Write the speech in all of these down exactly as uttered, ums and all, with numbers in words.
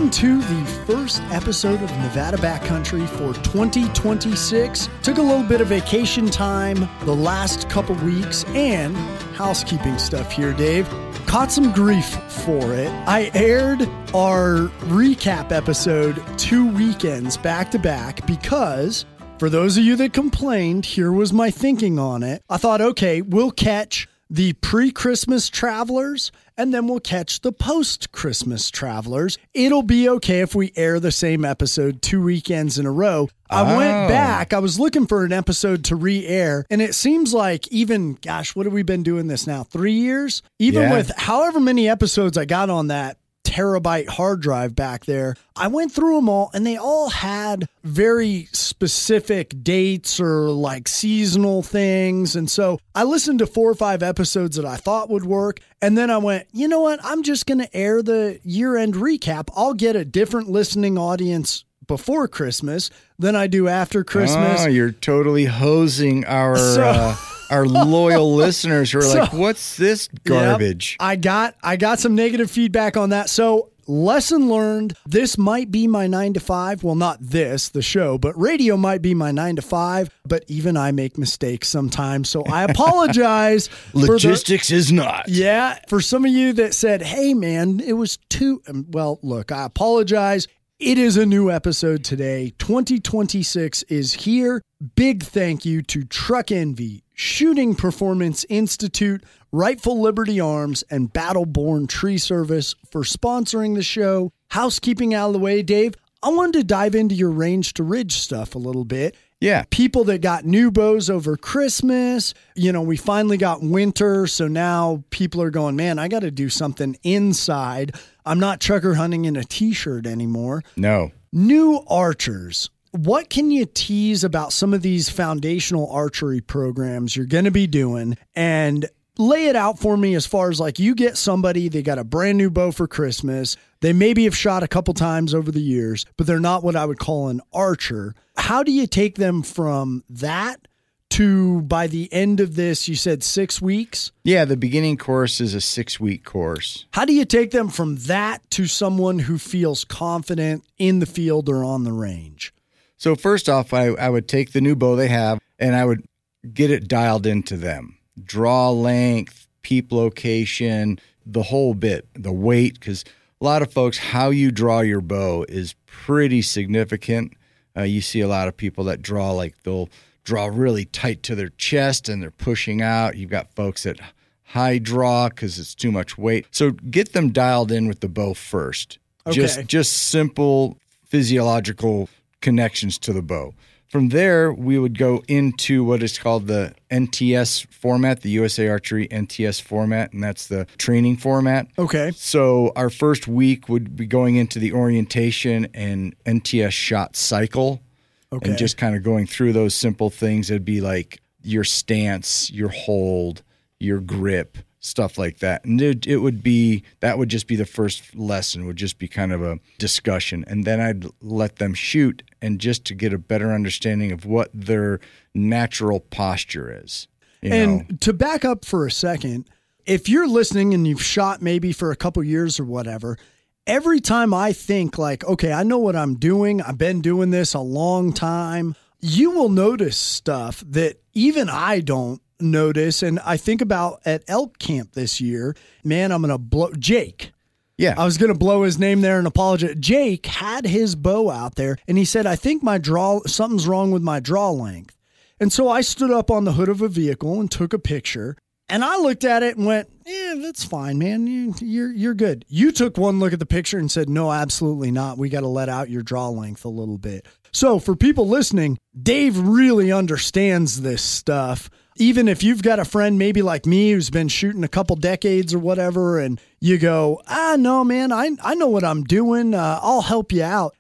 Welcome to the first episode of Nevada Backcountry for twenty twenty-six. Took a little bit of vacation time the last couple weeks and housekeeping stuff here, Dave. Caught some grief for it. I aired our recap episode two weekends back to back because, for those of you that complained, here was my thinking on it. I thought, okay, we'll catch the pre-Christmas travelers, and then we'll catch the post-Christmas travelers. It'll be okay if we air the same episode two weekends in a row. I Oh. went back. I was looking for an episode to re-air, and it seems like even, gosh, what have we been doing this now? Three years? Even Yeah. with however many episodes I got on that terabyte hard drive back there, I went through them all and they all had very specific dates or like seasonal things. And so I listened to four or five episodes that I thought would work. And then I went, you know what? I'm just going to air the year-end recap. I'll get a different listening audience before Christmas than I do after Christmas. Oh, you're totally hosing our So- uh, our loyal listeners who are So- like, "What's this garbage?" Yep. I got I got some negative feedback on that. So lesson learned, this might be my nine to five. Well, not this, the show, but radio might be my nine to five. But even I make mistakes sometimes. So I apologize. for the- Logistics is not. yeah. For some of you that said, hey, man, it was too. Well, look, I apologize. It is a new episode today. twenty twenty-six is here. Big thank you to Truck Envy, Shooting Performance Institute, Rightful Liberty Arms, and Battleborn Tree Service for sponsoring the show. Housekeeping out of the way, Dave, I wanted to dive into your range to ridge stuff a little bit. Yeah. People that got new bows over Christmas, you know, we finally got winter. So now people are going, man, I got to do something inside. I'm not trucker hunting in a t-shirt anymore. No. New archers. What can you tease about some of these foundational archery programs you're going to be doing, and lay it out for me as far as like you get somebody, they got a brand new bow for Christmas. They maybe have shot a couple times over the years, but they're not what I would call an archer. How do you take them from that to, by the end of this, you said six weeks? Yeah, the beginning course is a six-week course. How do you take them from that to someone who feels confident in the field or on the range? So first off, I, I would take the new bow they have and I would get it dialed into them. Draw length, peep location, the whole bit, the weight, because a lot of folks, how you draw your bow is pretty significant. Uh, you see a lot of people that draw like they'll draw really tight to their chest and they're pushing out. You've got folks that high draw because it's too much weight. So get them dialed in with the bow first. Okay. Just just simple physiological connections to the bow. From there, we would go into what is called the N T S format, the U S A Archery N T S format, and that's the training format. Okay. So our first week would be going into the orientation and N T S shot cycle, Okay. and just kind of going through those simple things. It'd be like your stance, your hold, your grip, stuff like that. And it, it would be, that would just be the first lesson, would just be kind of a discussion. And then I'd let them shoot, and just to get a better understanding of what their natural posture is. You and know? to back up for a second, if you're listening and you've shot maybe for a couple years or whatever, every time I think like, okay, I know what I'm doing, I've been doing this a long time, you will notice stuff that even I don't notice. And I think about at elk camp this year, man, I'm going to blow Jake. Yeah. I was going to blow his name there and apologize. Jake had his bow out there and he said, I think my draw, something's wrong with my draw length. And so I stood up on the hood of a vehicle and took a picture, and I looked at it and went, yeah, that's fine, man. You, you're, you're good. You took one look at the picture and said, no, absolutely not. We got to let out your draw length a little bit. So for people listening, Dave really understands this stuff. Even if you've got a friend maybe like me who's been shooting a couple decades or whatever, and you go, ah, no, man, I, I know what I'm doing. Uh, I'll help you out.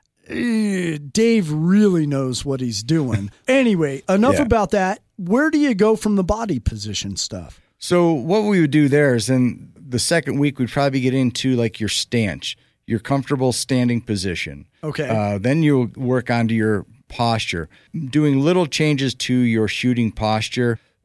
Eh, Dave really knows what he's doing. Anyway, enough Yeah. about that. Where do you go from the body position stuff? So what we would do there is in the second week, we'd probably get into like your stance, your comfortable standing position. Okay. Uh, then you'll work onto your posture, doing little changes to your shooting posture.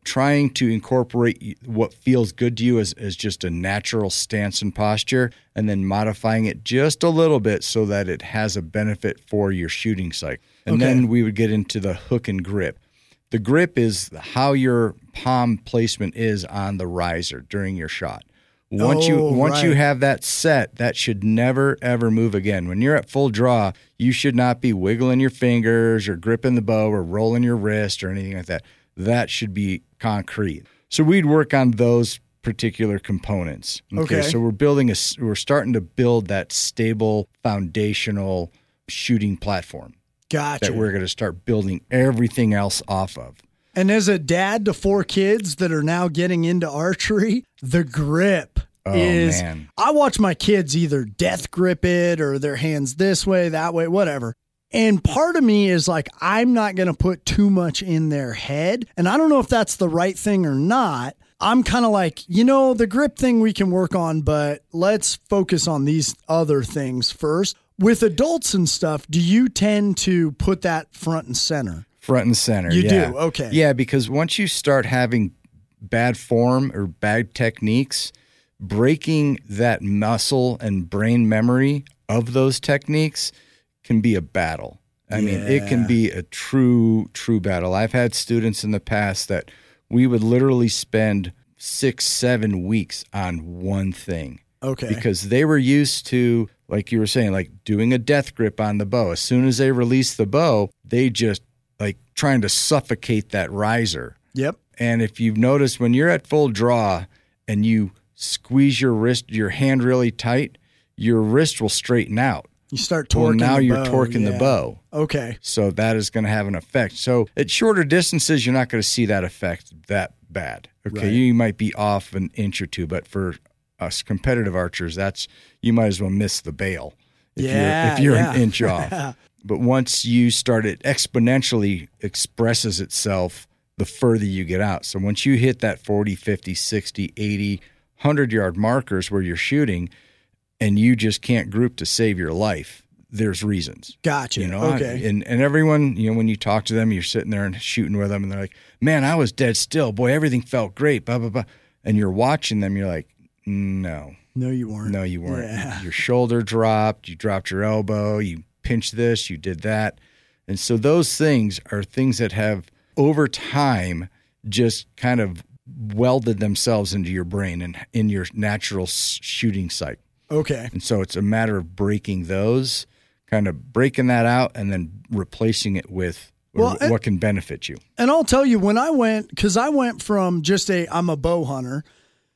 trying to incorporate what feels good to you as, as just a natural stance and posture, and then modifying it just a little bit so that it has a benefit for your shooting sight. And Okay. then we would get into the hook and grip. The grip is how your palm placement is on the riser during your shot. Once you Oh, once you right. have that set, that should never, ever move again. When you're at full draw, you should not be wiggling your fingers or gripping the bow or rolling your wrist or anything like that. That should be concrete. So we'd work on those particular components. Okay. So we're building a, we're starting to build that stable foundational shooting platform Gotcha. that we're going to start building everything else off of. And as a dad to four kids that are now getting into archery, the grip Oh, is, man. I watch my kids either death grip it or their hands this way, that way, whatever. And part of me is like, I'm not going to put too much in their head. And I don't know if that's the right thing or not. I'm kind of like, you know, the grip thing we can work on, but let's focus on these other things first. With adults and stuff, do you tend to put that front and center? Front and center. You yeah. do? Okay. Yeah, because once you start having bad form or bad techniques, breaking that muscle and brain memory of those techniques can be a battle. I mean, it can Yeah. be a true, true battle. I've had students in the past that we would literally spend six, seven weeks on one thing. Okay. Because they were used to, like you were saying, like doing a death grip on the bow. As soon as they release the bow, they just like trying to suffocate that riser. Yep. And if you've noticed, when you're at full draw and you squeeze your wrist, your hand really tight, your wrist will straighten out. You start torquing Well, now the you're bow, torquing yeah. the bow. Okay. So that is going to have an effect. So at shorter distances, you're not going to see that effect that bad. Okay, Right. you might be off an inch or two, but for us competitive archers, that's you might as well miss the bail if Yeah, you're if you're yeah. an inch off. But once you start, it exponentially expresses itself the further you get out. So once you hit that forty, fifty, sixty, eighty, one hundred yard markers where you're shooting and you just can't group to save your life, there's reasons. Gotcha. You know, okay. and, and everyone, you know, when you talk to them, you're sitting there and shooting with them and they're like, man, I was dead still. Boy, everything felt great, blah, blah, blah. And you're watching them, you're like, no, no, you weren't. no, you weren't. Yeah. Your shoulder dropped, you dropped your elbow, you pinched this, you did that. And so those things are things that have over time just kind of welded themselves into your brain and in your natural s- shooting sight. Okay. And so it's a matter of breaking those, kind of breaking that out and then replacing it with Well, what can benefit you. And I'll tell you, when I went, because I went from just a, I'm a bow hunter,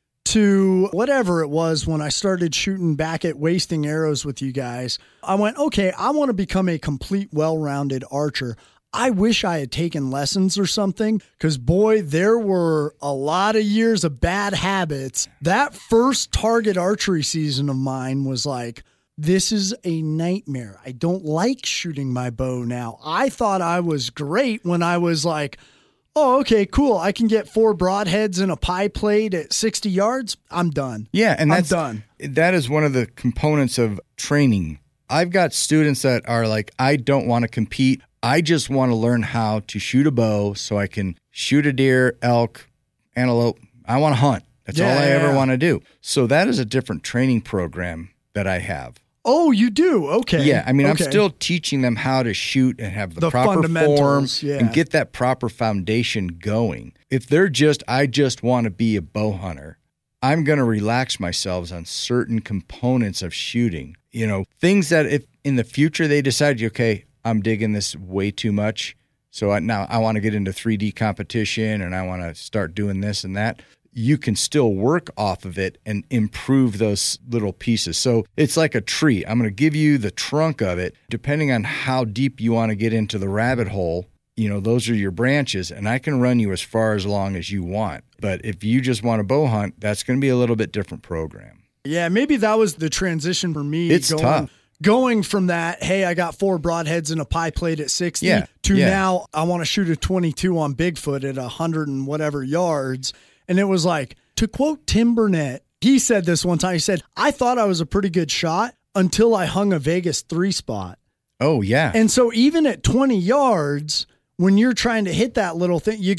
to whatever it was when I started shooting back at wasting arrows with you guys, I went, okay, I want to become a complete, well-rounded archer. I wish I had taken lessons or something, because boy, there were a lot of years of bad habits. That first target archery season of mine was like, this is a nightmare. I don't like shooting my bow now. I thought I was great when I was like, oh, okay, cool. I can get four broadheads and a pie plate at sixty yards. I'm done. Yeah, and I'm that's done. That is one of the components of training. I've got students that are like, I don't want to compete. I just want to learn how to shoot a bow so I can shoot a deer, elk, antelope. I want to hunt. That's Yeah, all I yeah, ever yeah. want to do. So that is a different training program that I have. Oh, you do? Okay. Yeah, I mean, Okay. I'm still teaching them how to shoot and have the, The proper form fundamentals, yeah. and get that proper foundation going. If they're just, I just want to be a bow hunter, I'm going to relax myself on certain components of shooting. You know, things that if in the future they decide, okay, I'm digging this way too much, so I, now I want to get into three D competition and I want to start doing this and that. You can still work off of it and improve those little pieces. So it's like a tree. I'm going to give you the trunk of it. Depending on how deep you want to get into the rabbit hole, you know, those are your branches, and I can run you as far as long as you want. But if you just want to bow hunt, that's going to be a little bit different program. Yeah, maybe that was the transition for me. It's going, tough. Going from that, hey, I got four broadheads and a pie plate at sixty, Yeah, to yeah. now I want to shoot a twenty-two on Bigfoot at one hundred and whatever yards. And it was like, to quote Tim Burnett, he said this one time, he said, I thought I was a pretty good shot until I hung a Vegas three spot. Oh, yeah. And so even at twenty yards, when you're trying to hit that little thing, you go,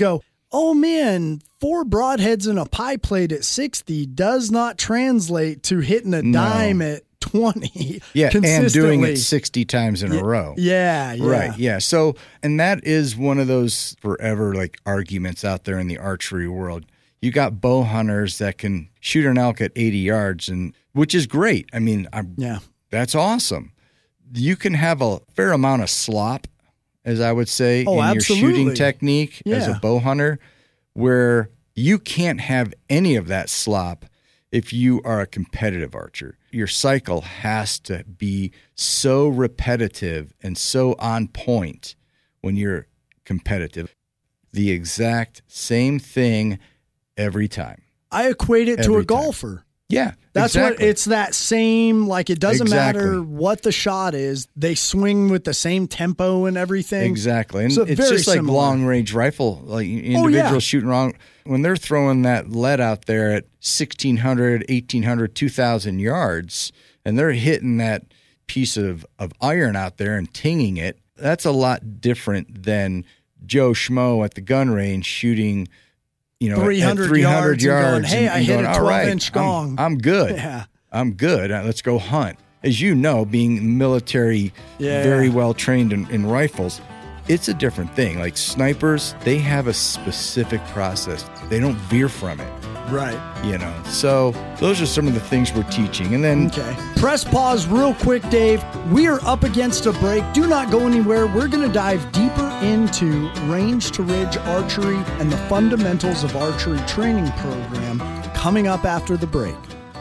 oh man, four broadheads and a pie plate at sixty does not translate to hitting a No. dime at twenty. Yeah, and doing consistently. it sixty times in a row. Yeah, yeah. Right, yeah. So, and that is one of those forever like arguments out there in the archery world. You got bow hunters that can shoot an elk at eighty yards, and which is great. I mean, I'm, Yeah. that's awesome. You can have a fair amount of slop, as I would say, Oh, in absolutely. your shooting technique as a Yeah. bow hunter, where you can't have any of that slop if you are a competitive archer. Your cycle has to be so repetitive and so on point when you're competitive. The exact same thing every time. I equate it to Every a time. golfer. Yeah, That's exactly. what it's that same, like it doesn't Exactly. matter what the shot is. They swing with the same tempo and everything. Exactly. And So it's very just like similar. long range rifle, like individuals Oh, yeah. shooting wrong. When they're throwing that lead out there at sixteen hundred, eighteen hundred, two thousand yards, and they're hitting that piece of, of iron out there and tinging it, that's a lot different than Joe Schmo at the gun range shooting, you know, at- three hundred at three hundred yards and going, yards. "Hey, I hit going, a "All right, twelve-inch I'm- gong." I'm good. Yeah. I'm good. Uh, Let's go hunt. As you know, being military, Yeah. very well trained in, in rifles, it's a different thing. Like snipers, they have a specific process. They don't veer from it, Right. you know. So those are some of the things we're teaching. And then Okay. Press pause real quick, Dave. We are up against a break. Do not go anywhere. We're going to dive deeper into range to ridge archery and the fundamentals of archery training program coming up after the break.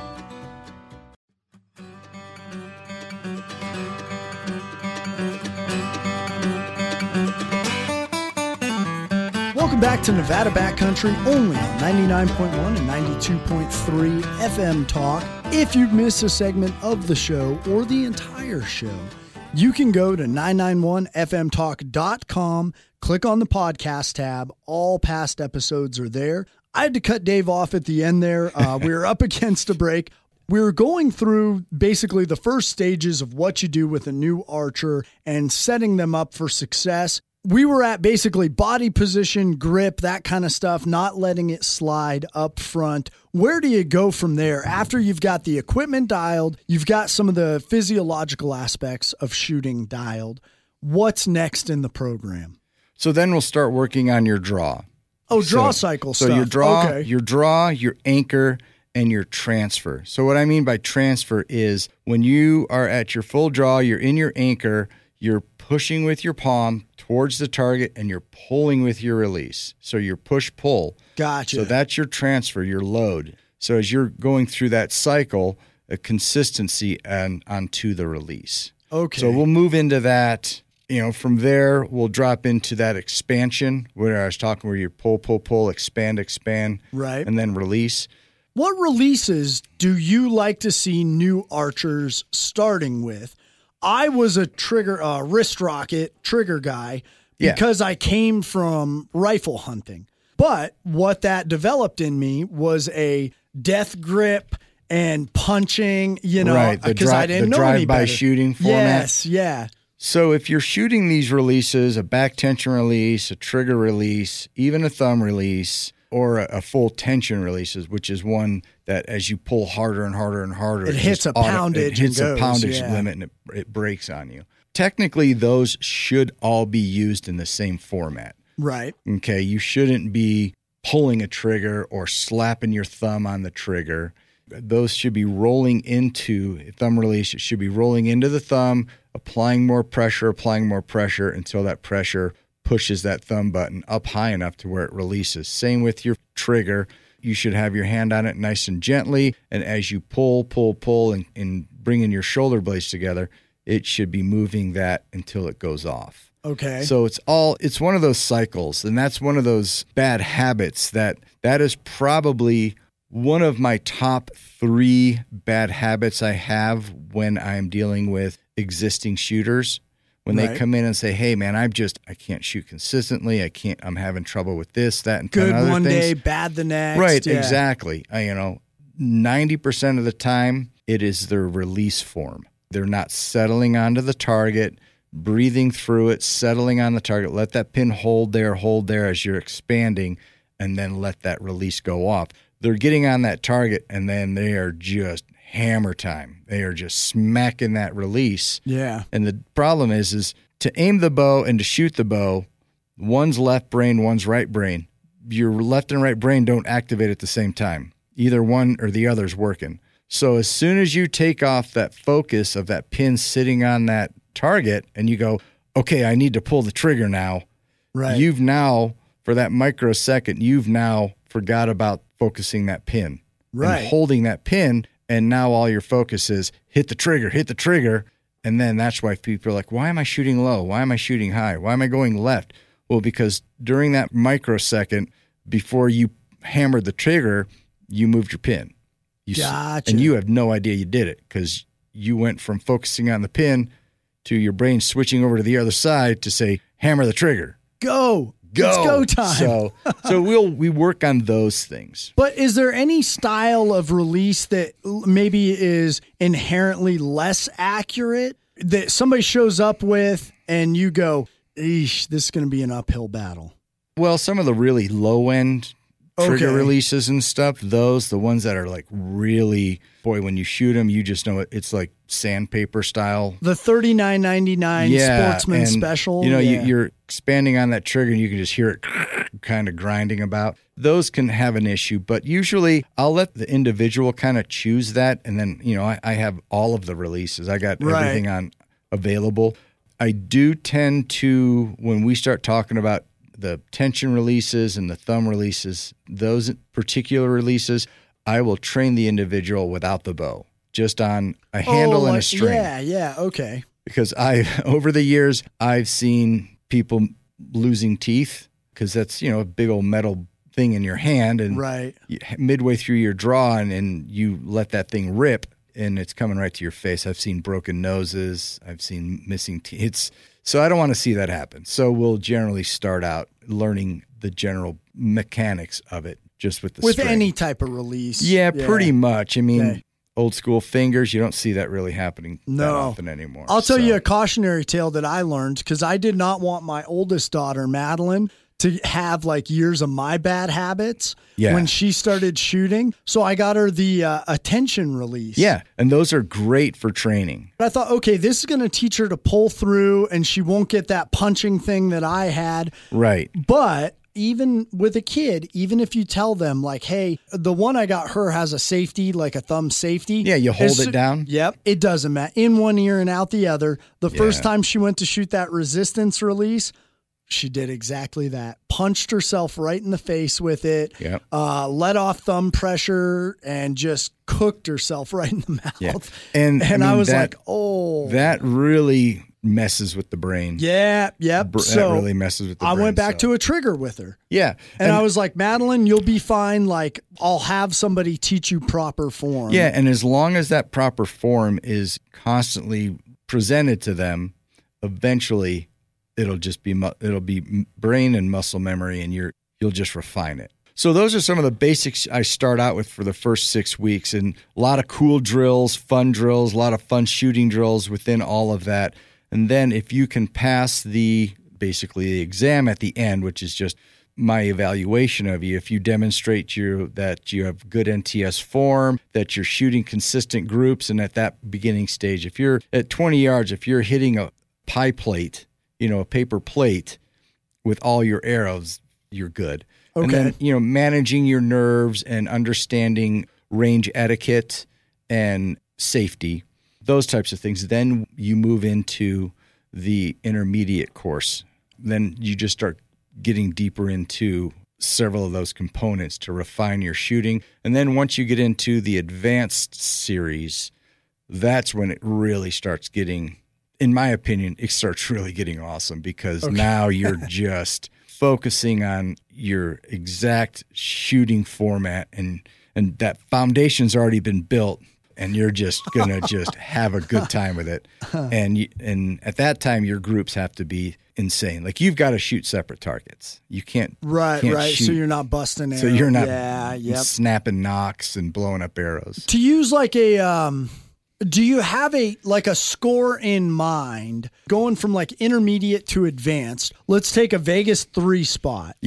Welcome back to Nevada Backcountry, only on ninety-nine point one and ninety-two point three F M Talk. If you've missed a segment of the show or the entire show, you can go to nine nine one f m talk dot com, click on the podcast tab. All past episodes are there. I had to cut Dave off at the end there. Uh, we were up against a break. We were going through basically the first stages of what you do with a new archer and setting them up for success. We were at basically body position, grip, that kind of stuff, not letting it slide up front. Where do you go from there? After you've got the equipment dialed, you've got some of the physiological aspects of shooting dialed. What's next in the program? so then we'll start working on your draw. Oh, draw So- cycle So stuff. your draw, Okay. your draw, your anchor, and your transfer. So what I mean by transfer is when you are at your full draw, you're in your anchor, you're pushing with your palm towards the target, and you're pulling with your release. So your push-pull. Gotcha. So that's your transfer, your load. So as you're going through that cycle, a consistency and onto the release. Okay. So we'll move into that. You know, from there, we'll drop into that expansion where I was talking, where you pull, pull, pull, expand, expand, Right. and then release. What releases do you like to see new archers starting with? I was a trigger, uh, wrist rocket trigger guy Yeah. because I came from rifle hunting. But what that developed in me was a death grip and punching, you know, Right, the because dri- I didn't the know any drive-by better. shooting format. Yes, yeah. So if you're shooting these releases, a back tension release, a trigger release, even a thumb release, or a, a full tension releases, which is one that as you pull harder and harder and harder, It hits just a poundage It hits and a goes, poundage yeah. limit and it, it breaks on you. Technically, those should all be used in the same format. Right. Okay, you shouldn't be pulling a trigger or slapping your thumb on the trigger. Those should be rolling into thumb release. It should be rolling into the thumb, applying more pressure, applying more pressure until that pressure pushes that thumb button up high enough to where it releases. Same with your trigger. You should have your hand on it nice and gently. And as you pull, pull, pull, and, and bringing your shoulder blades together, it should be moving that until it goes off. Okay. So it's all, it's one of those cycles. And that's one of those bad habits that that is probably one of my top three bad habits I have when I'm dealing with existing shooters. When Right. they come in and say, hey, man, I'm just, I can't shoot consistently. I can't, I'm having trouble with this, that, and ten Good other one things. day, bad the next. Right, yeah. exactly. I, you know, ninety percent of the time, it is their release form. They're not settling onto the target, breathing through it, settling on the target. Let that pin hold there, hold there as you're expanding. and then let that release go off. They're getting on that target, and then they are just hammer time. They are just smacking that release. Yeah. And the problem is, is to aim the bow and to shoot the bow, one's left brain, one's right brain. Your left and right brain don't activate at the same time. Either one or the other's working. So as soon as you take off that focus of that pin sitting on that target and you go, okay, I need to pull the trigger now. Right. You've now, for that microsecond, you've now forgot about focusing that pin. Right. And holding that pin, and now all your focus is hit the trigger, hit the trigger. And then that's why people are like, why am I shooting low? Why am I shooting high? Why am I going left? Well, because during that microsecond, before you hammered the trigger, you moved your pin. You Gotcha. And you have no idea you did it because you went from focusing on the pin to your brain switching over to the other side to say, hammer the trigger. Go. Go. It's go time. So, so we'll we work on those things. But is there any style of release that maybe is inherently less accurate that somebody shows up with and you go, eesh, this is going to be an uphill battle? Well, some of the really low end trigger Okay. releases and stuff, those, the ones that are like really, boy, when you shoot them, you just know it, it's like sandpaper style. The thirty-nine ninety-nine Yeah, Sportsman and, Special. You know, yeah. you, you're expanding on that trigger and you can just hear it kind of grinding about. Those can have an issue, but usually I'll let the individual kind of choose that. And then, you know, I, I have all of the releases. I got Right. everything on available. I do tend to, when we start talking about the tension releases and the thumb releases, those particular releases, I will train the individual without the bow, just on a handle oh, and like, a string. Yeah, yeah, okay. Because I, over the years, I've seen people losing teeth because that's, you know, a big old metal thing in your hand. And Right. you, midway through your draw and, and you let that thing rip and it's coming right to your face. I've seen broken noses. I've seen missing teeth. It's, so I don't want to see that happen. So we'll generally start out learning the general mechanics of it just with the With string. any type of release. Yeah, pretty much. I mean, Okay. old school fingers, you don't see that really happening that No. often anymore. I'll tell So- you a cautionary tale that I learned because I did not want my oldest daughter, Madeline, to have like years of my bad habits Yeah. when she started shooting. So I got her the uh, attention release. Yeah, and those are great for training. I thought, okay, this is going to teach her to pull through and she won't get that punching thing that I had. Right. But even with a kid, even if you tell them like, hey, the one I got her has a safety, like a thumb safety. Yeah, you hold As it soo- down. Yep. It doesn't matter. In one ear and out the other. The first Yeah. time she went to shoot that resistance release, she did exactly that. Punched herself right in the face with it. Yep. Uh, let off thumb pressure and just cooked herself right in the mouth. Yeah. And, And I, mean, was that, like, oh. that really messes with the brain. yeah, yep. Br- so that really messes with the I brain. went back so- to a trigger with her. Yeah. And, I was like, Madeline, you'll be fine. Like, I'll have somebody teach you proper form. Yeah, and as long as that proper form is constantly presented to them, eventually it'll just be mu- it'll be brain and muscle memory, and you're you'll just refine it. So those are some of the basics I start out with for the first six weeks, and a lot of cool drills, fun drills, a lot of fun shooting drills within all of that. And then if you can pass the basically the exam at the end, which is just my evaluation of you, if you demonstrate you that you have good N T S form, that you're shooting consistent groups, and at that beginning stage, if you're at twenty yards, if you're hitting a pie plate, you know, a paper plate with all your arrows, you're good. Okay. And then, you know, managing your nerves and understanding range etiquette and safety, those types of things. Then you move into the intermediate course. Then you just start getting deeper into several of those components to refine your shooting. And then once you get into the advanced series, that's when it really starts getting, in my opinion, it starts really getting awesome because Okay. now you're just focusing on your exact shooting format, and and that foundation's already been built, and you're just gonna just have a good time with it. And you, and at that time, your groups have to be insane. Like you've got to shoot separate targets. You can't Right, can't right. shoot- So you're not busting arrows. so you're not Yeah, yep. snapping knocks and blowing up arrows. To use like a, um, do you have a like a score in mind going from like intermediate to advanced? Let's take a Vegas three spot. Yeah.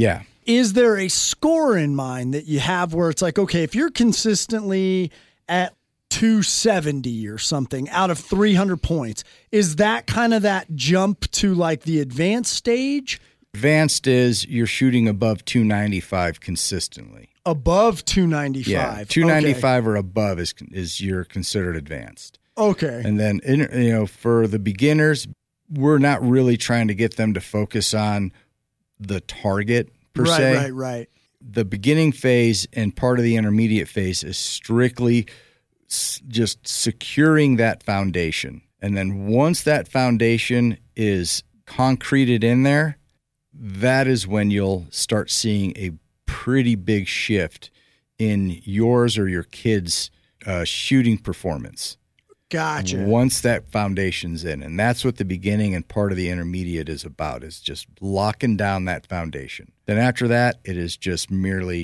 is there a score in mind that you have where it's like, okay, if you're consistently at two seventy or something out of three hundred points, is that kind of that jump to like the advanced stage? Advanced is you're shooting above two ninety-five consistently. Above two ninety-five. Yeah, two ninety-five okay. or above is is you're considered advanced. Okay. And then, you know, for the beginners, we're not really trying to get them to focus on the target per right, se. Right, right, right. The beginning phase and part of the intermediate phase is strictly s- just securing that foundation. And then once that foundation is concreted in there, that is when you'll start seeing a pretty big shift in yours or your kids' uh, shooting performance. Gotcha. Once that foundation's in. And that's what the beginning and part of the intermediate is about, is just locking down that foundation. Then after that, it is just merely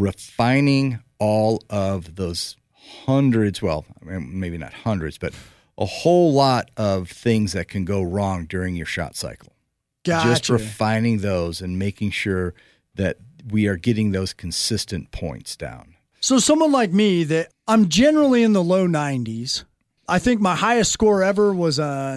refining all of those hundreds, well, maybe not hundreds, but a whole lot of things that can go wrong during your shot cycle. Gotcha. Just refining those and making sure that we are getting those consistent points down. So someone like me that I'm generally in the low nineties. I think my highest score ever was a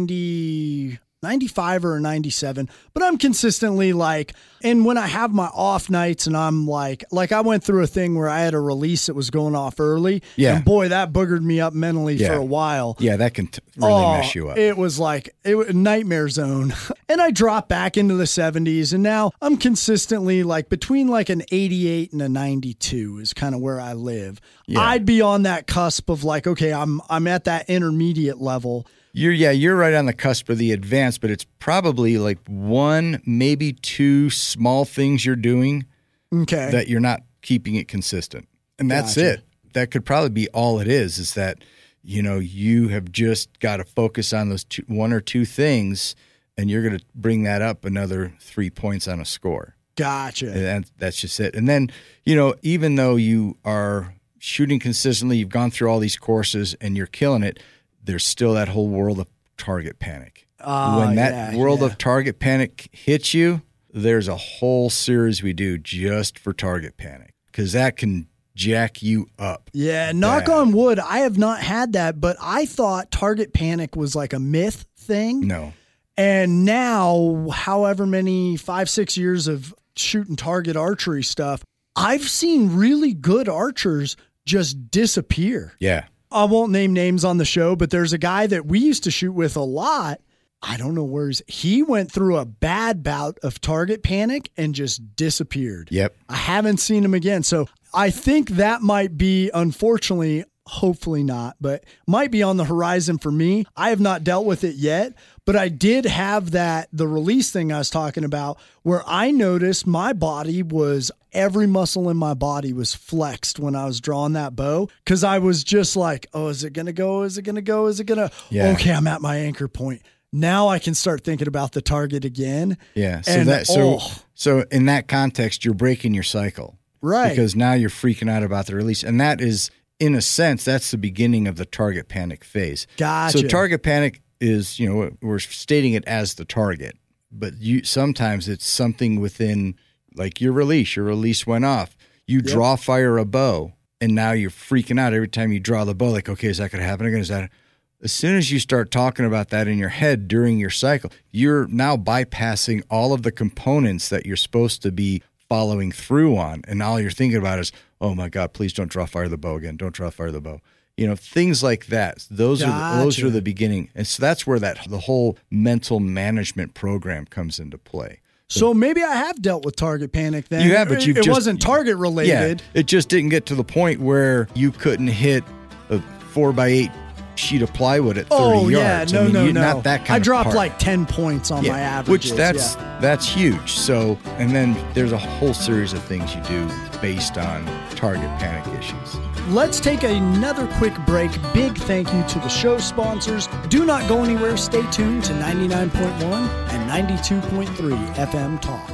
ninety, ninety-five or a ninety-seven, but I'm consistently like, and when I have my off nights and I'm like, like I went through a thing where I had a release that was going off early. Yeah. And boy, that boogered me up mentally yeah. for a while. Yeah, that can t- really oh, mess you up. It was like it was a nightmare zone. And I dropped back into the seventies, and now I'm consistently like between like an eighty-eight and a ninety-two is kind of where I live. Yeah. I'd be on that cusp of like, okay, I'm I'm at that intermediate level. You're yeah, you're right on the cusp of the advanced, but it's probably like one, maybe two small things you're doing okay. that you're not keeping it consistent. And that's gotcha. it. That could probably be all it is, is that, you know, you have just got to focus on those two, one or two things, and you're going to bring that up another three points on a score. Gotcha. And that, that's just it. And then, you know, even though you are shooting consistently, you've gone through all these courses and you're killing it, there's still that whole world of target panic. Oh, when that yeah, world yeah. of target panic hits you, there's a whole series we do just for target panic, because that can jack you up. Yeah, knock bad. on wood, I have not had that, but I thought target panic was like a myth thing. No. And now, however many, five, six years of shooting target archery stuff, I've seen really good archers just disappear. Yeah. I won't name names on the show, but there's a guy that we used to shoot with a lot. I don't know where he's, he went through a bad bout of target panic and just disappeared. Yep. I haven't seen him again. So I think that might be, unfortunately, hopefully not, but might be on the horizon for me. I have not dealt with it yet, but I did have that, the release thing I was talking about, where I noticed my body was, every muscle in my body was flexed when I was drawing that bow. Cause I was just like, oh, is it going to go? Is it going to go? Is it going to, yeah. okay, I'm at my anchor point. Now I can start thinking about the target again. Yeah. So and, that, so, oh. so in that context, you're breaking your cycle. Right. Because now you're freaking out about the release. And that is, in a sense, that's the beginning of the target panic phase. Gotcha. So target panic is, you know, we're stating it as the target, but you sometimes it's something within, like your release. Your release went off. You yep. draw fire a bow, and now you're freaking out every time you draw the bow. Like, okay, is that going to happen again? Is that? As soon as you start talking about that in your head during your cycle, you're now bypassing all of the components that you're supposed to be following through on, and all you're thinking about is, oh my God, please don't draw fire the bow again. Don't draw fire the bow. You know, things like that. Those gotcha. are those are the beginning, and so that's where that the whole mental management program comes into play. So, so maybe I have dealt with target panic then. You have, but you've it just, wasn't target related. Yeah, it just didn't get to the point where you couldn't hit a four by eight sheet of plywood at thirty oh, yards. yeah, no, I mean, no, you, no. Not that kind I of dropped part. like ten points on yeah, my averages. Which that's yeah. that's huge. So, and then there's a whole series of things you do based on target panic issues. Let's take another quick break. Big thank you to the show sponsors. Do not go anywhere. Stay tuned to ninety-nine point one and ninety-two point three F M Talk.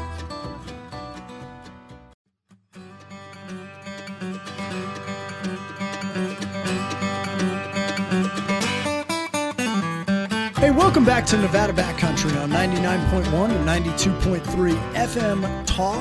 Hey, welcome back to Nevada Backcountry on ninety-nine point one and ninety-two point three F M Talk.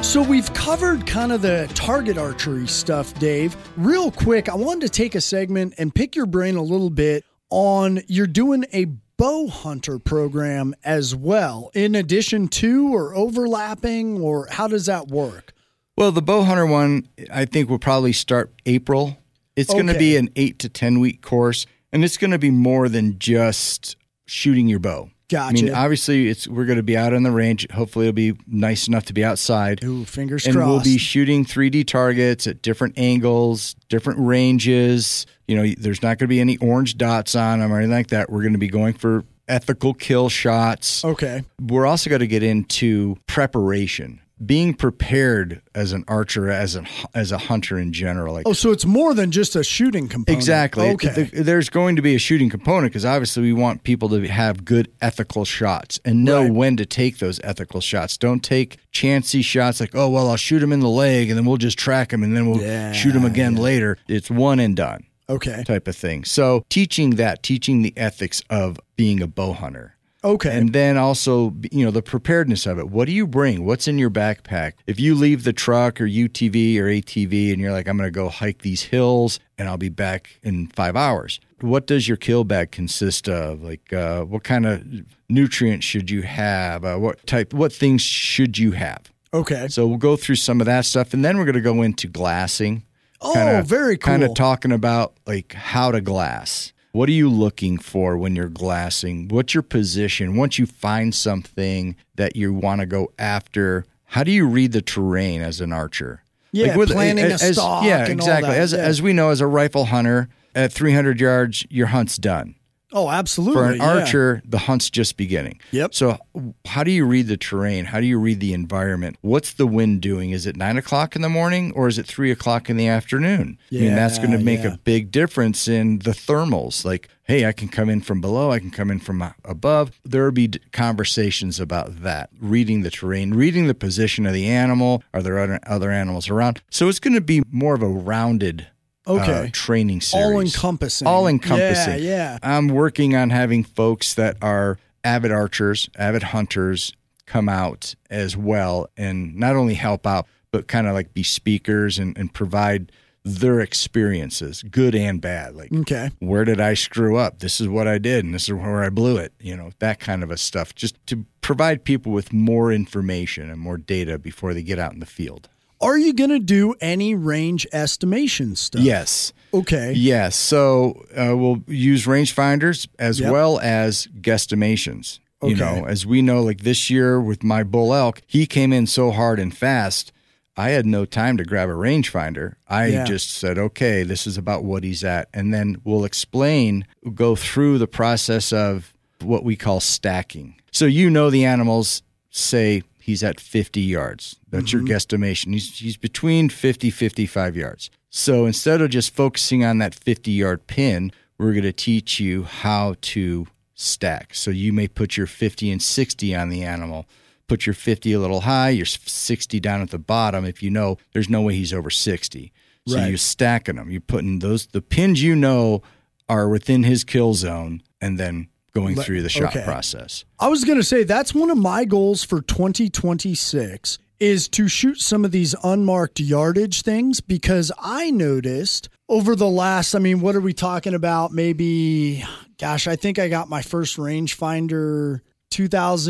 So we've covered kind of the target archery stuff, Dave. Real quick, I wanted to take a segment and pick your brain a little bit on you're doing a bow hunter program as well, in addition to or overlapping, or how does that work? Well, the bow hunter one, I think will probably start April. It's okay. Going to be an eight to ten week course, and it's going to be more than just shooting your bow. Gotcha. I mean, obviously, it's we're going to be out on the range. Hopefully, it'll be nice enough to be outside. Ooh, fingers and crossed. And we'll be shooting three D targets at different angles, different ranges. You know, there's not going to be any orange dots on them or anything like that. We're going to be going for ethical kill shots. Okay. We're also going to get into preparation. Being prepared as an archer, as a as a hunter in general. Like, oh, so it's more than just a shooting component. Exactly. Okay. The, there's going to be a shooting component because obviously we want people to have good ethical shots and know right. when to take those ethical shots. Don't take chancy shots like, oh, well, I'll shoot him in the leg and then we'll just track him and then we'll yeah, shoot him again yeah. later. It's one and done. Okay. Type of thing. So teaching that, teaching the ethics of being a bow hunter. Okay. And then also, you know, the preparedness of it. What do you bring? What's in your backpack? If you leave the truck or U T V or A T V and you're like, I'm going to go hike these hills and I'll be back in five hours. What does your kill bag consist of? Like, uh, what kind of nutrients should you have? Uh, what type, what things should you have? Okay. So we'll go through some of that stuff. And then we're going to go into glassing. Oh, kinda, very cool. Kind of talking about like how to glass. What are you looking for when you're glassing? What's your position? Once you find something that you want to go after, how do you read the terrain as an archer? Yeah, like with, planning as, a stalk Yeah, and exactly. all that. As, yeah. as we know, as a rifle hunter, at three hundred yards, your hunt's done. Oh, absolutely. For an yeah. archer, the hunt's just beginning. Yep. So how do you read the terrain? How do you read the environment? What's the wind doing? Is it nine o'clock in the morning or is it three o'clock in the afternoon? Yeah, I mean, that's going to make yeah. a big difference in the thermals. Like, hey, I can come in from below. I can come in from above. There will be conversations about that, reading the terrain, reading the position of the animal. Are there other, other animals around? So it's going to be more of a rounded Okay. Uh, training series. All encompassing. All encompassing. Yeah, yeah. I'm working on having folks that are avid archers, avid hunters come out as well and not only help out, but kind of like be speakers and, and provide their experiences, good and bad. Like, okay. where did I screw up? This is what I did, and this is where I blew it. You know, that kind of a stuff. Just to provide people with more information and more data before they get out in the field. Are you going to do any range estimation stuff? Yes. Okay. Yes. So uh, we'll use rangefinders as Yep. well as guesstimations. Okay. You know, as we know, like this year with my bull elk, he came in so hard and fast, I had no time to grab a rangefinder. I Yeah. just said, okay, this is about what he's at. And then we'll explain, go through the process of what we call stacking. So you know the animals, say, he's at fifty yards. That's Mm-hmm. your guesstimation. He's he's between fifty, fifty-five yards. So instead of just focusing on that fifty-yard pin, we're going to teach you how to stack. So you may put your fifty and sixty on the animal, put your fifty a little high, your sixty down at the bottom if you know there's no way he's over sixty. So Right. you're stacking them. You're putting those, the pins you know are within his kill zone, and then going Let- through the shot okay. process. I was going to say that's one of my goals for twenty twenty-six is to shoot some of these unmarked yardage things, because I noticed over the last, I mean, what are we talking about? Maybe, gosh, I think I got my first rangefinder two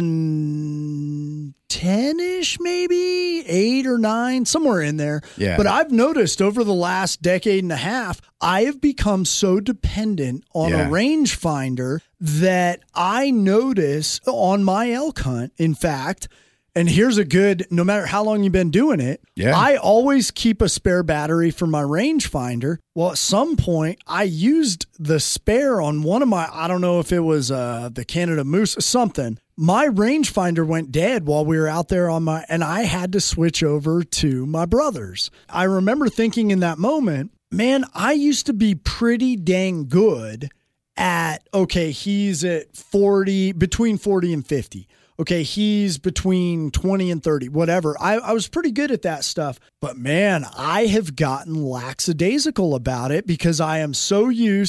thousand ten-ish, maybe eight or nine, somewhere in there. Yeah. But I've noticed over the last decade and a half, I have become so dependent on Yeah. a rangefinder that I notice on my elk hunt, in fact, and here's a good, no matter how long you've been doing it, Yeah. I always keep a spare battery for my rangefinder. Well, at some point, I used the spare on one of my, I don't know if it was uh, the Canada Moose or something. My rangefinder went dead while we were out there on my, and I had to switch over to my brother's. I remember thinking in that moment, man, I used to be pretty dang good at, okay, he's at forty, between forty and fifty. Okay, he's between twenty and thirty, whatever. I, I was pretty good at that stuff. But man, I have gotten lackadaisical about it because I am so used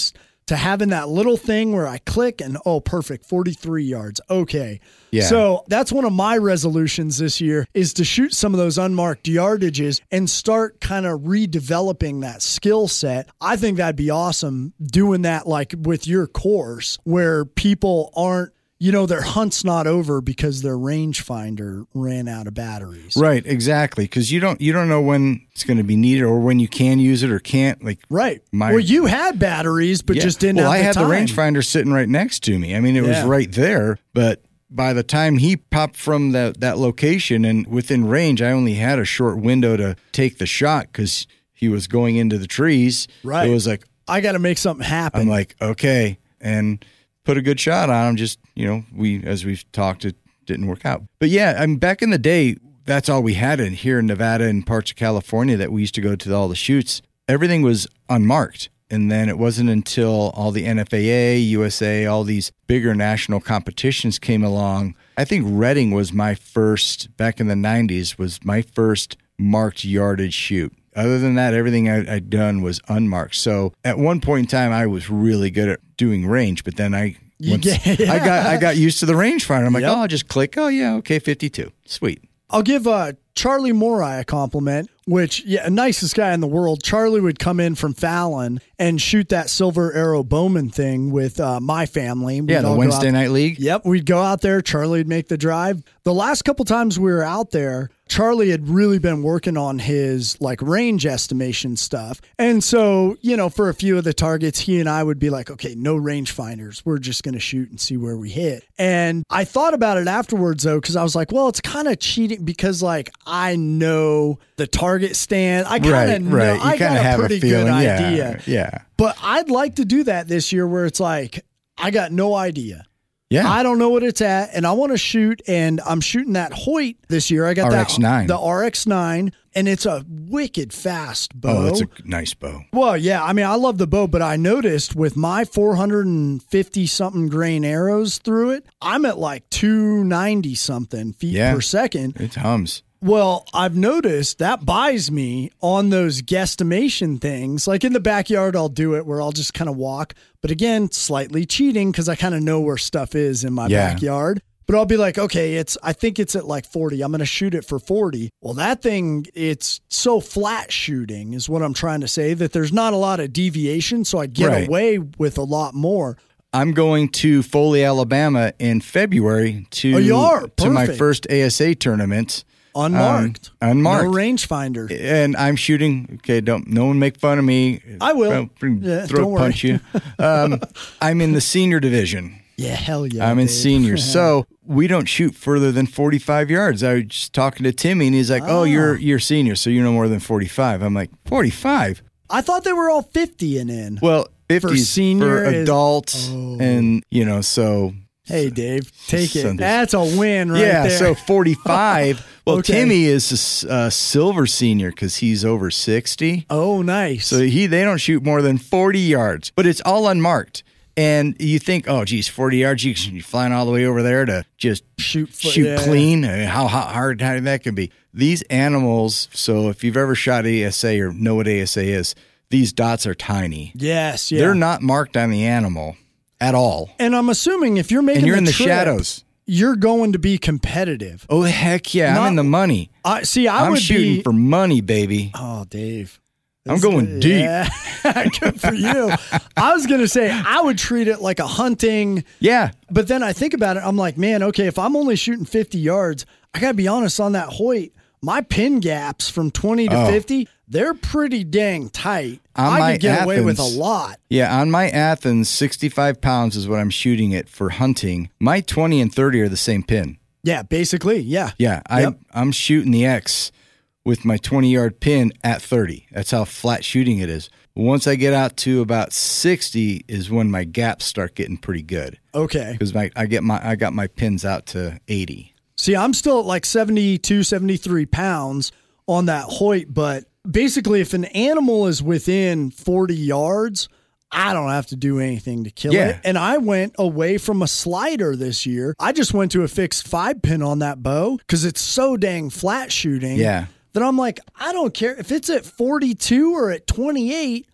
to having that little thing where I click and, oh, perfect, forty-three yards. Okay. Yeah. So that's one of my resolutions this year is to shoot some of those unmarked yardages and start kind of redeveloping that skill set. I think that'd be awesome doing that like with your course where people aren't, you know, their hunt's not over because their rangefinder ran out of batteries. Right, exactly. Because you don't you don't know when it's going to be needed or when you can use it or can't. Like right. My, well, you had batteries, but yeah. just didn't well, have I the had time. the rangefinder sitting right next to me. I mean, it Yeah. was right there. But by the time he popped from that that location and within range, I only had a short window to take the shot because he was going into the trees. Right. It was like I got to make something happen. I'm like, okay, and put a good shot on him. Just, you know, we, as we've talked, it didn't work out. But yeah, I mean, back in the day, that's all we had in here in Nevada and parts of California that we used to go to all the shoots. Everything was unmarked. And then it wasn't until all the N F A A, U S A, all these bigger national competitions came along. I think Redding was my first, back in the nineties, was my first marked yardage shoot. Other than that, everything I, I'd done was unmarked. So at one point in time, I was really good at doing range, but then I once, get, yeah. I got I got used to the rangefinder. I'm like, Yep. oh, I'll just click. Oh, yeah, okay, fifty-two. Sweet. I'll give uh, Charlie Morai a compliment, which, yeah, nicest guy in the world. Charlie would come in from Fallon and shoot that Silver Arrow Bowman thing with uh, my family. We'd Yeah, the all go Wednesday out- Night League. Yep, we'd go out there. Charlie would make the drive. The last couple times we were out there, Charlie had really been working on his like range estimation stuff. And so, you know, for a few of the targets, he and I would be like, okay, no range finders. We're just going to shoot and see where we hit. And I thought about it afterwards though, because I was like, well, it's kind of cheating because like I know the target stand. I kind of Right, know. right. You I got kinda a have a pretty feeling. good Yeah, idea. yeah. But I'd like to do that this year where it's like, I got no idea. Yeah. I don't know what it's at, and I want to shoot, and I'm shooting that Hoyt this year. I got R X nine. that the R X nine, and it's a wicked fast bow. Oh, that's a nice bow. Well, yeah, I mean, I love the bow, but I noticed with my four hundred fifty something grain arrows through it, I'm at like two ninety something feet Yeah. per second. It hums. Well, I've noticed that buys me on those guesstimation things. Like in the backyard, I'll do it where I'll just kind of walk. But again, slightly cheating because I kind of know where stuff is in my Yeah. backyard. But I'll be like, okay, it's, I think it's at like forty. I'm going to shoot it for forty. Well, that thing, it's so flat shooting is what I'm trying to say, that there's not a lot of deviation. So I get Right. away with a lot more. I'm going to Foley, Alabama in February to, Oh, you are? to my Perfect. first A S A tournament. Unmarked. Um, unmarked. No rangefinder. And I'm shooting. Okay, don't no one make fun of me. I will. I'll Yeah, throat don't worry. punch you. Um, I'm in the senior division. Yeah, hell yeah. I'm in Dave. senior, so we don't shoot further than forty-five yards. I was just talking to Timmy, and he's like, "Oh, Oh. you're you're senior, so you're no more than forty-five." I'm like, forty-five? I thought they were all fifty and in. Well, fifties senior for is- adult, Oh. and you know, so Hey, Dave, take it. Sundays. That's a win right yeah, there. so forty-five. Well, Okay. Timmy is a s- a silver senior because he's over sixty. Oh, nice. So he they don't shoot more than forty yards, but it's all unmarked. And you think, oh, geez, forty yards, you you're flying all the way over there to just Shoot fo- shoot yeah. clean. I mean, how, how hard how that can be. These animals, so if you've ever shot A S A or know what A S A is, these dots are tiny. Yes, yeah. They're not marked on the animal at all. And I'm assuming if you're making And you're the in the trip, shadows. you're going to be competitive. Oh, heck yeah. Not- I'm in the money. I see. I I'm would shooting be. for money, baby. Oh, Dave. I'm This- going deep. Yeah. Good for you. I was going to say I would treat it like a hunting, Yeah. but then I think about it. I'm like, man, okay, if I'm only shooting fifty yards, I got to be honest on that Hoyt. My pin gaps from twenty to Oh. fifty, they're pretty dang tight. On I my could get away with a Athens- lot. Yeah, on my Athens, sixty-five pounds is what I'm shooting it for hunting. My twenty and thirty are the same pin. Yeah, basically. Yeah. Yeah, I, Yep. I'm shooting the X with my twenty-yard pin at thirty. That's how flat shooting it is. Once I get out to about sixty is when my gaps start getting pretty good Okay. because my I get my I got my pins out to eighty. See, I'm still at like seventy-two, seventy-three pounds on that Hoyt, but basically if an animal is within forty yards, I don't have to do anything to kill Yeah. it. And I went away from a slider this year. I just went to a fixed five pin on that bow because it's so dang flat shooting. Yeah. That I'm like, I don't care if it's at forty-two or at twenty-eight.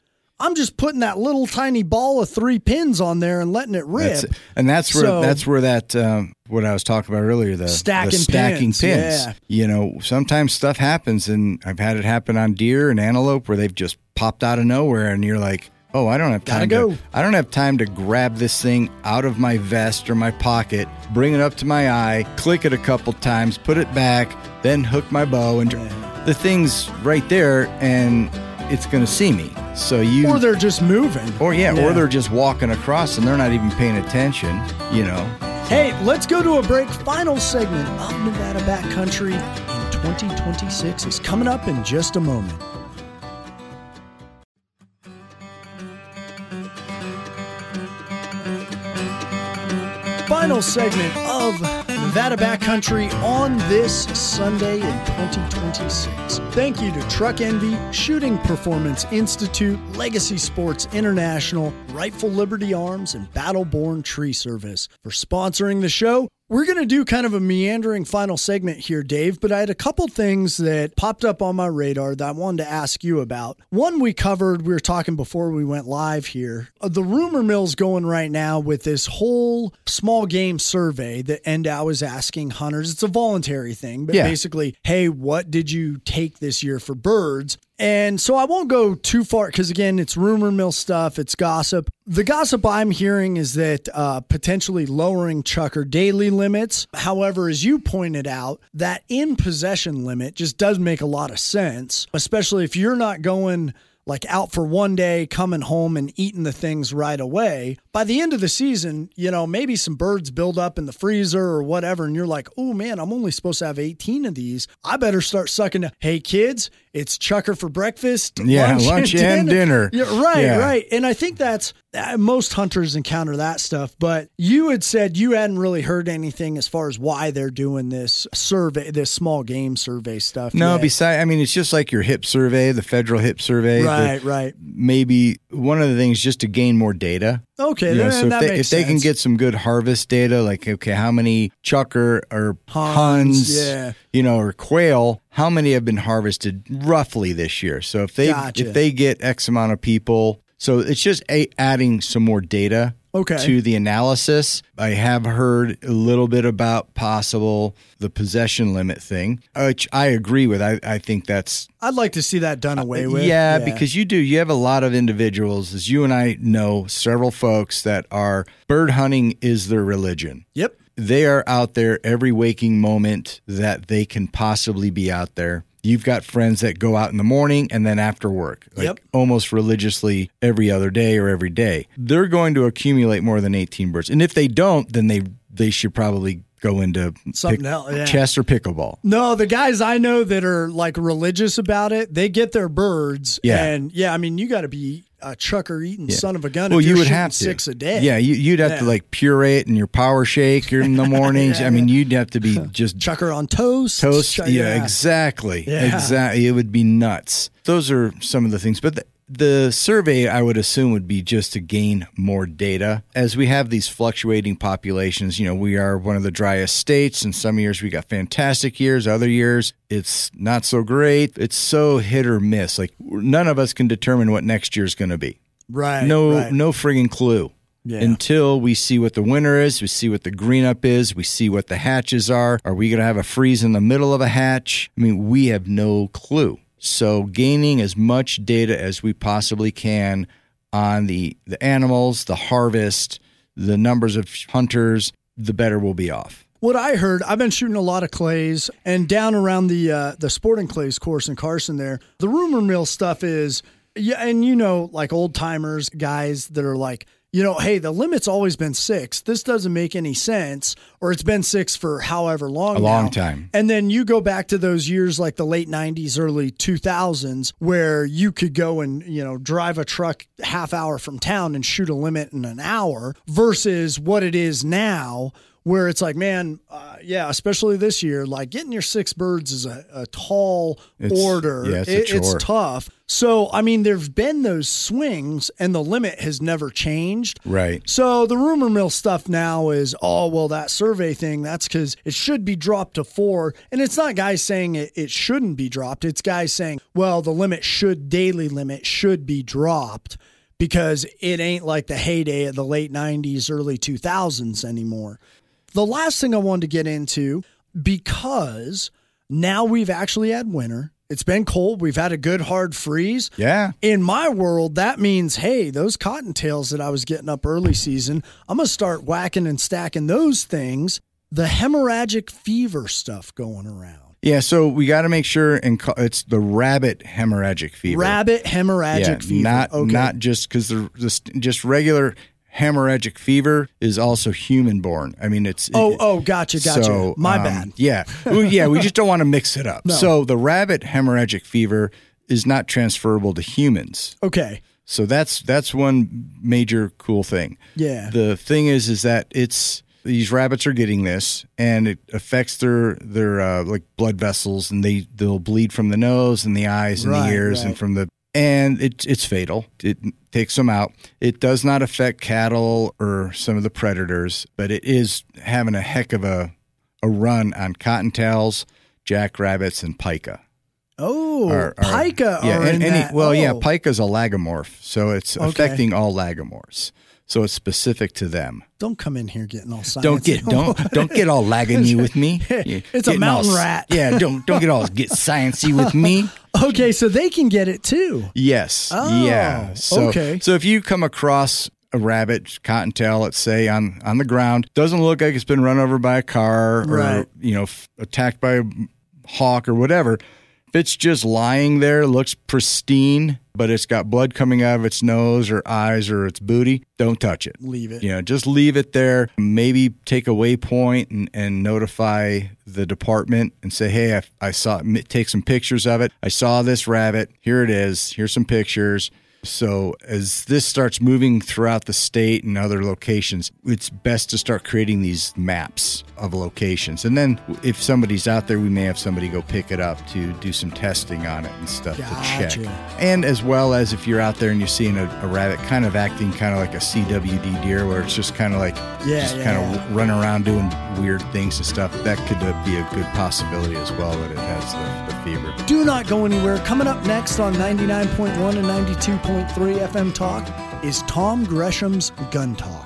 I'm just putting that little tiny ball of three pins on there and letting it rip. That's, and that's where So- that's where that um, what I was talking about earlier, the Stacking the stacking pins, pins. yeah. You know, sometimes stuff happens, and I've had it happen on deer and antelope where they've just popped out of nowhere, and you're like, oh, I don't have Gotta time go. to I don't have time to grab this thing out of my vest or my pocket, bring it up to my eye, click it a couple times, put it back, then hook my bow, and the thing's right there, and it's going to see me. So you Or they're just moving. or yeah, Yeah. or they're just walking across and they're not even paying attention, you know. Hey, let's go to a break. Final segment of Nevada Backcountry in twenty twenty-six is coming up in just a moment. Final segment of Nevada Backcountry on this Sunday in twenty twenty-six. Thank you to Truck Envy, Shooting Performance Institute, Legacy Sports International, Rightful Liberty Arms, and Battleborn Tree Service for sponsoring the show. We're going to do kind of a meandering final segment here, Dave, but I had a couple things that popped up on my radar that I wanted to ask you about. One we covered, we were talking before we went live here. Uh, The rumor mill's going right now with this whole small game survey that N D O W is asking hunters. It's a voluntary thing, but Yeah. basically, hey, what did you take this year for birds? And so I won't go too far because, again, it's rumor mill stuff. It's gossip. The gossip I'm hearing is that uh, potentially lowering chucker daily limits. However, as you pointed out, that in possession limit just does make a lot of sense, especially if you're not going like out for one day, coming home and eating the things right away. By the end of the season, you know, maybe some birds build up in the freezer or whatever, and you're like, oh man, I'm only supposed to have eighteen of these. I better start sucking to, hey kids, it's chucker for breakfast, Yeah, lunch and dinner. Yeah, right, Yeah. right. And I think that's, uh, most hunters encounter that stuff, but you had said you hadn't really heard anything as far as why they're doing this survey, this small game survey stuff. No, yet. besides, I mean, it's just like your hip survey, the federal hip survey. Right, the- right. Maybe one of the things just to gain more data. Okay, You know, then so if that they, makes if they can sense. get some good harvest data, like, okay, how many chucker or Huns, huns, yeah. you know, or quail, how many have been harvested roughly this year? So if they Gotcha. if they get X amount of people, so it's just a, adding some more data Okay. to the analysis. I have heard a little bit about possible the possession limit thing, which I agree with. I, I think that's I'd like to see that done away with. Uh, yeah, because you do. You have a lot of individuals, as you and I know, several folks that are bird hunting is their religion. Yep. They are out there every waking moment that they can possibly be out there. You've got friends that go out in the morning and then after work, like Yep. almost religiously every other day or every day. They're going to accumulate more than eighteen birds. And if they don't, then they they should probably go into Something else, yeah. chess or pickleball. No, the guys I know that are like religious about it, they get their birds. Yeah. And yeah, I mean, you got to be a chucker eating Yeah. son of a gun. Well, if you you're would shooting have to six a day. Yeah, you, you'd have to Yeah. like puree it in your power shake in the mornings. I mean, you'd have to be just Chucker on toast. toast. Chuck- Yeah, exactly. Yeah. Exactly. It would be nuts. Those are some of the things. But the, the survey, I would assume, would be just to gain more data. As we have these fluctuating populations, you know, we are one of the driest states, and some years we got fantastic years. Other years, it's not so great. It's so hit or miss. Like, none of us can determine what next year's going to be. Right. No, right. no friggin' clue. Yeah. Until we see what the winter is, we see what the green up is, we see what the hatches are. Are we going to have a freeze in the middle of a hatch? I mean, we have no clue. So gaining as much data as we possibly can on the, the animals, the harvest, the numbers of hunters, the better we'll be off. What I heard, I've been shooting a lot of clays, and down around the uh, the Sporting Clays course in Carson there, the rumor mill stuff is, yeah, and you know, like old timers, guys that are like, you know, hey, the limit's always been six. This doesn't make any sense. Or it's been six for however long A long now. time. And then you go back to those years like the late nineties, early two thousands, where you could go and, you know, drive a truck half hour from town and shoot a limit in an hour versus what it is now, where it's like, man, uh, yeah, especially this year, like getting your six birds is a, a tall It's- order. yeah, it's a It- it's chore. tough. So, I mean, there's been those swings and the limit has never changed. Right. So the rumor mill stuff now is, oh, well, that survey thing, that's because it should be dropped to four. And it's not guys saying it, it shouldn't be dropped. It's guys saying, well, the limit should, daily limit should be dropped. because it ain't like the heyday of the late nineties, early two thousands anymore. The last thing I wanted to get into, because now we've actually had winter. It's been cold. We've had a good hard freeze. Yeah. In my world, that means, hey, those cottontails that I was getting up early season, I'm going to start whacking and stacking those things. The hemorrhagic fever stuff going around. Yeah, so we got to make sure, and ca- it's the rabbit hemorrhagic fever. Rabbit hemorrhagic yeah, fever. Not, okay. not just because the just, just regular hemorrhagic fever is also human-born. I mean, it's... Oh, it, oh, gotcha, gotcha. So, My um, bad. Yeah, well, yeah, we just don't want to mix it up. No. So the rabbit hemorrhagic fever is not transferable to humans. Okay. So that's that's one major cool thing. Yeah. The thing is, is that it's... These rabbits are getting this, and it affects their their uh, like blood vessels, and they they'll bleed from the nose and the eyes and Right, the ears right. and from the and it, it's fatal. It takes them out. It does not affect cattle or some of the predators, but it is having a heck of a a run on cottontails, jackrabbits, and pika. Oh, Are- are- pica yeah, are and in any, that. well, yeah, Oh. pika's a lagomorph, so it's Okay. affecting all lagomorphs. So it's specific to them. Don't come in here getting all sciencey. Don't get don't don't get all lagging you with me. It's a Getting mountain all- rat. Yeah, don't don't get all get sciencey with me. Okay, so they can get it too. Yes. Oh, yeah. So, okay. So if you come across a rabbit, cottontail, let's say on on the ground, doesn't look like it's been run over by a car or Right. you know f- attacked by a hawk or whatever. If it's just lying there, looks pristine, but it's got blood coming out of its nose or eyes or its booty, don't touch it. Leave it. You know, just leave it there. Maybe take a waypoint and, and notify the department and say, hey, I, I saw it. Take some pictures of it. I saw this rabbit. Here it is. Here's some pictures. So as this starts moving throughout the state and other locations, it's best to start creating these maps of locations. And then if somebody's out there, we may have somebody go pick it up to do some testing on it and stuff to check. Gotcha. And as well as if you're out there and you're seeing a, a rabbit kind of acting kind of like a C W D deer, where it's just kind of like Yeah, just yeah, kind yeah. of running around doing weird things and stuff, that could uh, be a good possibility as well that it has the, the fever. Do not go anywhere. Coming up next on ninety-nine point one and ninety-two point three F M Talk is Tom Gresham's Gun Talk.